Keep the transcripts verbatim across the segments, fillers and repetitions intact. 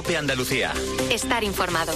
COPE Andalucía. Estar informado.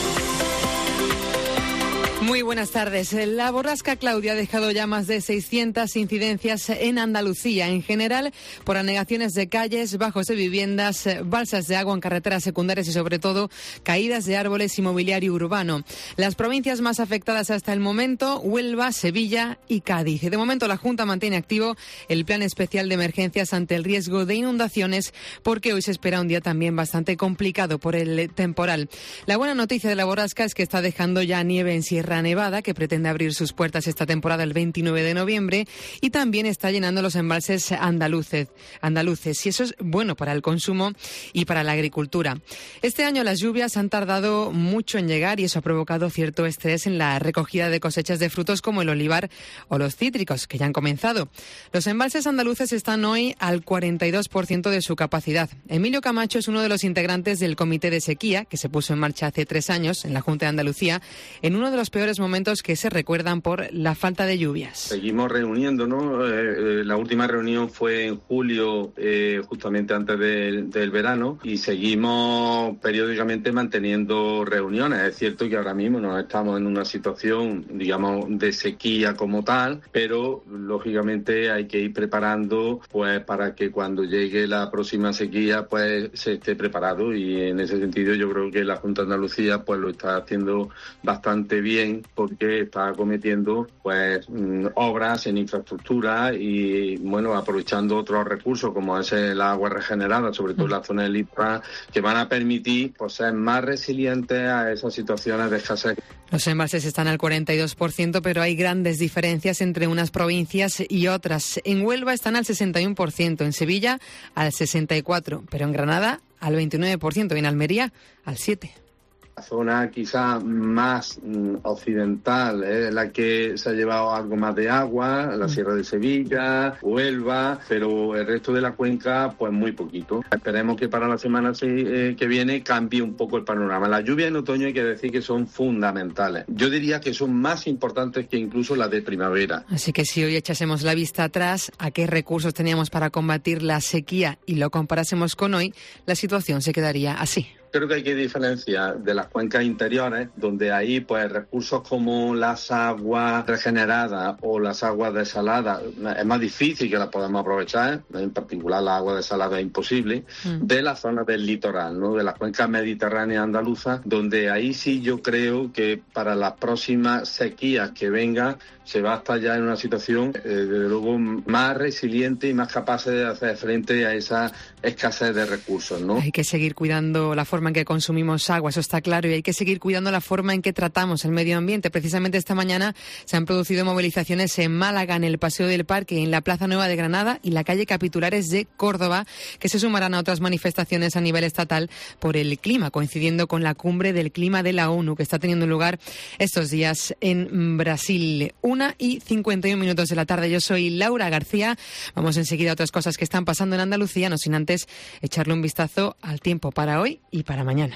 Muy buenas tardes. La borrasca Claudia ha dejado ya más de seiscientas incidencias en Andalucía. En general, por anegaciones de calles, bajos de viviendas, balsas de agua en carreteras secundarias y, sobre todo, caídas de árboles y mobiliario urbano. Las provincias más afectadas hasta el momento, Huelva, Sevilla y Cádiz. De momento, la Junta mantiene activo el plan especial de emergencias ante el riesgo de inundaciones, porque hoy se espera un día también bastante complicado por el temporal. La buena noticia de la borrasca es que está dejando ya nieve en Sierra Nevada, que pretende abrir sus puertas esta temporada el veintinueve de noviembre, y también está llenando los embalses andaluces, andaluces, y eso es bueno para el consumo y para la agricultura. Este año las lluvias han tardado mucho en llegar y eso ha provocado cierto estrés en la recogida de cosechas de frutos como el olivar o los cítricos, que ya han comenzado. Los embalses andaluces están hoy al cuarenta y dos por ciento de su capacidad. Emilio Camacho es uno de los integrantes del Comité de Sequía, que se puso en marcha hace tres años en la Junta de Andalucía, en uno de los peores momentos que se recuerdan por la falta de lluvias. Seguimos reuniéndonos. Eh, eh, la última reunión fue en julio, eh, justamente antes de, del verano, y seguimos periódicamente manteniendo reuniones. Es cierto que ahora mismo no estamos en una situación, digamos, de sequía como tal, pero lógicamente hay que ir preparando, pues, para que cuando llegue la próxima sequía, pues, se esté preparado, y en ese sentido yo creo que la Junta de Andalucía, pues, lo está haciendo bastante bien, porque está acometiendo pues obras en infraestructura y bueno, aprovechando otros recursos como es el agua regenerada, sobre todo en la zona del litoral, que van a permitir pues ser más resilientes a esas situaciones de escasez. Los embalses están al cuarenta y dos por ciento, pero hay grandes diferencias entre unas provincias y otras. En Huelva están al sesenta y uno por ciento, en Sevilla al sesenta y cuatro por ciento, pero en Granada al veintinueve por ciento y en Almería al siete por ciento. La zona quizá más mm, occidental es la que se ha llevado algo más de agua, la Sierra de Sevilla, Huelva, pero el resto de la cuenca pues muy poquito. Esperemos que para la semana eh, que viene cambie un poco el panorama. Las lluvias en otoño hay que decir que son fundamentales. Yo diría que son más importantes que incluso las de primavera. Así que si hoy echásemos la vista atrás a qué recursos teníamos para combatir la sequía y lo comparásemos con hoy, la situación se quedaría así. Creo que hay que diferenciar de las cuencas interiores, donde ahí pues recursos como las aguas regeneradas o las aguas desaladas es más difícil que las podamos aprovechar, en particular las aguas desaladas es imposible, mm. de las zonas del litoral, ¿no? De las cuencas mediterráneas andaluzas, donde ahí sí yo creo que para las próximas sequías que vengan se va a estar ya en una situación eh, desde luego más resiliente y más capaz de hacer frente a esa escasez de recursos, ¿no? Hay que seguir cuidando la forma en que consumimos agua, eso está claro, y hay que seguir cuidando la forma en que tratamos el medio ambiente. Precisamente esta mañana se han producido movilizaciones en Málaga, en el Paseo del Parque, en la Plaza Nueva de Granada y la calle Capitulares de Córdoba, que se sumarán a otras manifestaciones a nivel estatal por el clima, coincidiendo con la cumbre del clima de la ONU que está teniendo lugar estos días en Brasil. Una y cincuenta y un minutos de la tarde. Yo soy Laura García. Vamos enseguida a otras cosas que están pasando en Andalucía, no sin antes echarle un vistazo al tiempo para hoy y para mañana.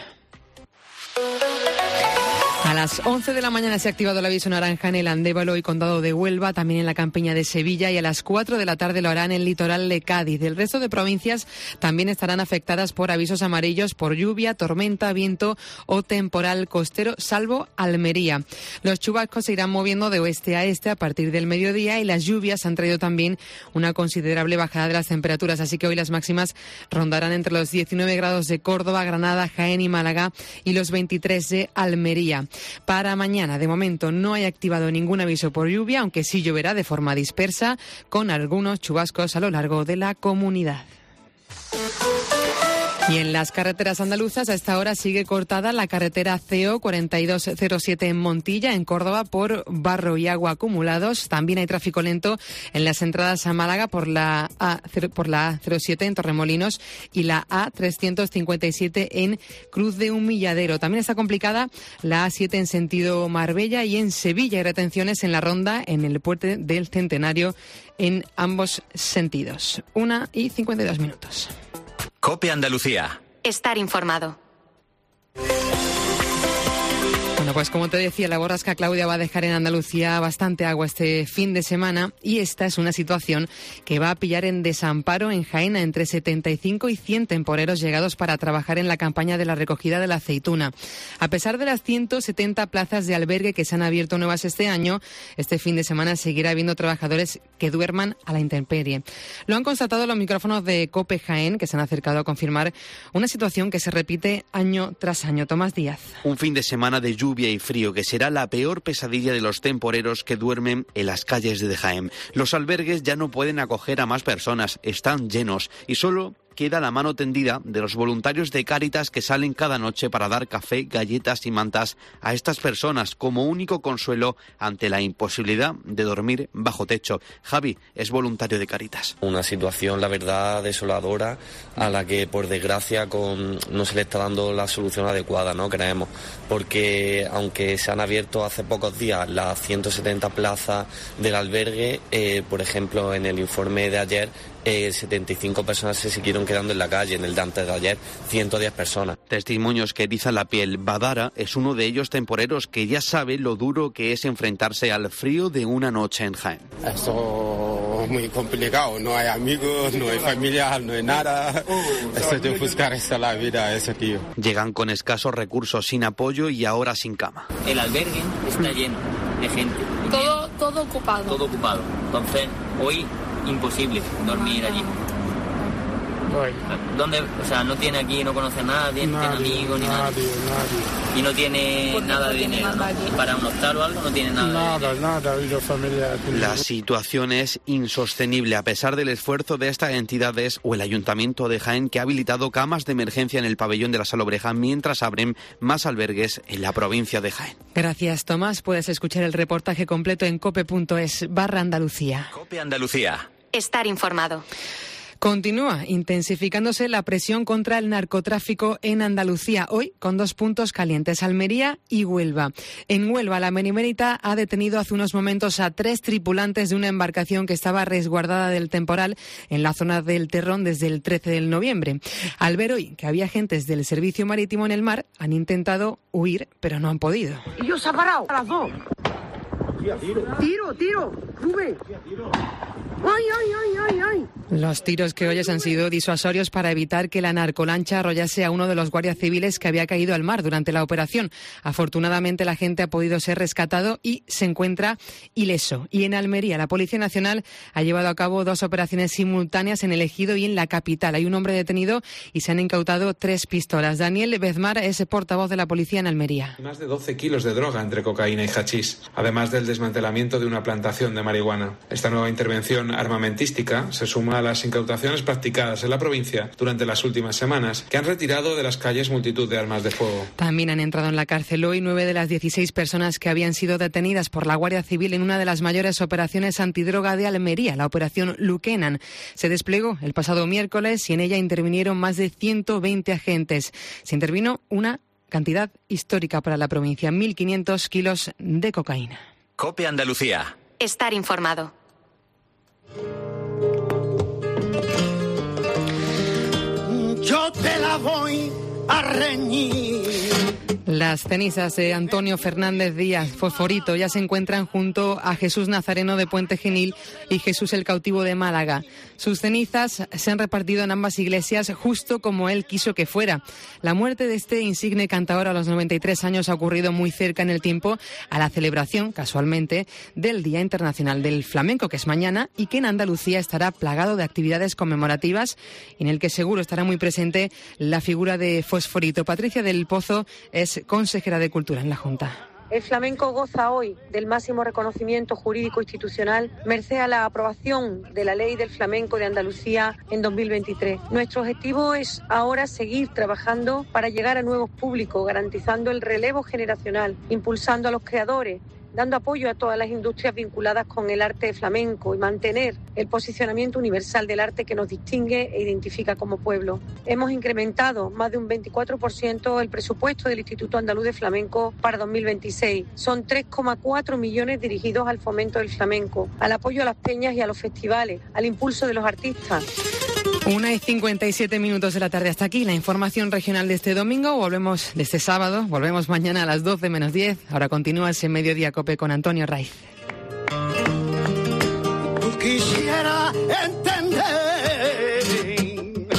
A las once de la mañana se ha activado el aviso naranja en el Andévalo y Condado de Huelva, también en la Campiña de Sevilla, y a las cuatro de la tarde lo hará en el litoral de Cádiz. El resto de provincias también estarán afectadas por avisos amarillos por lluvia, tormenta, viento o temporal costero, salvo Almería. Los chubascos se irán moviendo de oeste a este a partir del mediodía y las lluvias han traído también una considerable bajada de las temperaturas, así que hoy las máximas rondarán entre los diecinueve grados de Córdoba, Granada, Jaén y Málaga y los veintitrés de Almería. Para mañana, de momento, no hay activado ningún aviso por lluvia, aunque sí lloverá de forma dispersa, con algunos chubascos a lo largo de la comunidad. Y en las carreteras andaluzas a esta hora sigue cortada la carretera C O cuarenta y dos cero siete en Montilla, en Córdoba, por barro y agua acumulados. También hay tráfico lento en las entradas a Málaga por la A, por la A cero siete en Torremolinos y la A trescientos cincuenta y siete en Cruz de Humilladero. También está complicada la A siete en sentido Marbella y en Sevilla. Hay retenciones en la ronda en el puente del Centenario en ambos sentidos. Una y cincuenta y dos minutos. COPE Andalucía. Estar informado. Bueno, Bueno, pues como te decía, la borrasca Claudia va a dejar en Andalucía bastante agua este fin de semana y esta es una situación que va a pillar en desamparo en Jaén a entre setenta y cinco y cien temporeros llegados para trabajar en la campaña de la recogida de la aceituna. A pesar de las ciento setenta plazas de albergue que se han abierto nuevas este año, este fin de semana seguirá habiendo trabajadores que duerman a la intemperie. Lo han constatado los micrófonos de COPE Jaén, que se han acercado a confirmar una situación que se repite año tras año. Tomás Díaz. Un fin de semana de lluvia y frío que será la peor pesadilla de los temporeros que duermen en las calles de Jaén. Los albergues ya no pueden acoger a más personas, están llenos y solo queda la mano tendida de los voluntarios de Cáritas que salen cada noche para dar café, galletas y mantas a estas personas como único consuelo ante la imposibilidad de dormir bajo techo. Javi es voluntario de Cáritas. Una situación, la verdad, desoladora a la que, por desgracia, con, no se le está dando la solución adecuada, ¿no? Creemos, porque aunque se han abierto hace pocos días las ciento setenta plazas del albergue, eh, por ejemplo, en el informe de ayer, Eh, setenta y cinco personas se siguieron quedando en la calle, en el de antes de ayer, ciento diez personas. Testimonios que erizan la piel. Badara es uno de ellos temporeros que ya sabe lo duro que es enfrentarse al frío de una noche en Jaén. Esto es muy complicado, no hay amigos, no hay familia, no hay nada. Esto de buscar esta la vida, eso tío. Llegan con escasos recursos, sin apoyo y ahora sin cama. El albergue está lleno de gente. Todo, todo ocupado. Todo ocupado. Entonces, hoy imposible dormir allí. ¿Dónde? O sea, no tiene aquí, no conoce a nadie, no tiene amigos ni nada. Nadie, nadie. Y no tiene Porque nada no de tiene dinero, nada ¿no? allí. Para un hostal o algo no tiene nada. Nada, nada, y la familia. La situación es insostenible a pesar del esfuerzo de estas entidades o el Ayuntamiento de Jaén, que ha habilitado camas de emergencia en el pabellón de la Salobreja mientras abren más albergues en la provincia de Jaén. Gracias, Tomás. Puedes escuchar el reportaje completo en cope.es barra Andalucía. Cope Andalucía. Estar informado. Continúa intensificándose la presión contra el narcotráfico en Andalucía, hoy con dos puntos calientes, Almería y Huelva. En Huelva, la Benemérita ha detenido hace unos momentos a tres tripulantes de una embarcación que estaba resguardada del temporal en la zona del Terrón desde el trece de noviembre. Al ver hoy que había agentes del Servicio Marítimo en el mar, han intentado huir, pero no han podido. Y yo se ha parado a las dos. Tiro, tiro, Rubén. ¡Ay, ay, ay, ay, ay! Los tiros que oyes han sido disuasorios para evitar que la narcolancha arrollase a uno de los guardias civiles que había caído al mar durante la operación. Afortunadamente, la gente ha podido ser rescatado y se encuentra ileso. Y en Almería, la Policía Nacional ha llevado a cabo dos operaciones simultáneas en el Ejido y en la capital. Hay un hombre detenido y se han incautado tres pistolas. Daniel Bezmar es portavoz de la policía en Almería. Más de doce kilos de droga entre cocaína y hachís, además del desmantelamiento de una plantación de marihuana. Esta nueva intervención armamentística se suma a las incautaciones practicadas en la provincia durante las últimas semanas, que han retirado de las calles multitud de armas de fuego. También han entrado en la cárcel hoy nueve de las dieciséis personas que habían sido detenidas por la Guardia Civil en una de las mayores operaciones antidroga de Almería, la operación Luquenan. Se desplegó el pasado miércoles y en ella intervinieron más de ciento veinte agentes. Se intervino una cantidad histórica para la provincia, mil quinientos kilos de cocaína. Cope Andalucía. Estar informado. Yo te la voy a reñir. Las cenizas de Antonio Fernández Díaz, Fosforito, ya se encuentran junto a Jesús Nazareno de Puente Genil y Jesús el Cautivo de Málaga. Sus cenizas se han repartido en ambas iglesias justo como él quiso que fuera. La muerte de este insigne cantador a los noventa y tres años ha ocurrido muy cerca en el tiempo a la celebración, casualmente, del Día Internacional del Flamenco, que es mañana, y que en Andalucía estará plagado de actividades conmemorativas, en el que seguro estará muy presente la figura de Fosforito. Patricia del Pozo es consejera de Cultura en la Junta. El flamenco goza hoy del máximo reconocimiento jurídico institucional merced a la aprobación de la Ley del Flamenco de Andalucía en dos mil veintitrés. Nuestro objetivo es ahora seguir trabajando para llegar a nuevos públicos, garantizando el relevo generacional, impulsando a los creadores, dando apoyo a todas las industrias vinculadas con el arte flamenco y mantener el posicionamiento universal del arte que nos distingue e identifica como pueblo. Hemos incrementado más de un veinticuatro por ciento el presupuesto del Instituto Andaluz de Flamenco para dos mil veintiséis. Son tres coma cuatro millones dirigidos al fomento del flamenco, al apoyo a las peñas y a los festivales, al impulso de los artistas. Una y cincuenta y siete minutos de la tarde. Hasta aquí la información regional de este domingo. Volvemos de este sábado. Volvemos mañana a las doce menos diez. Ahora continúa ese Mediodía Cope con Antonio Raiz. Quisiera entender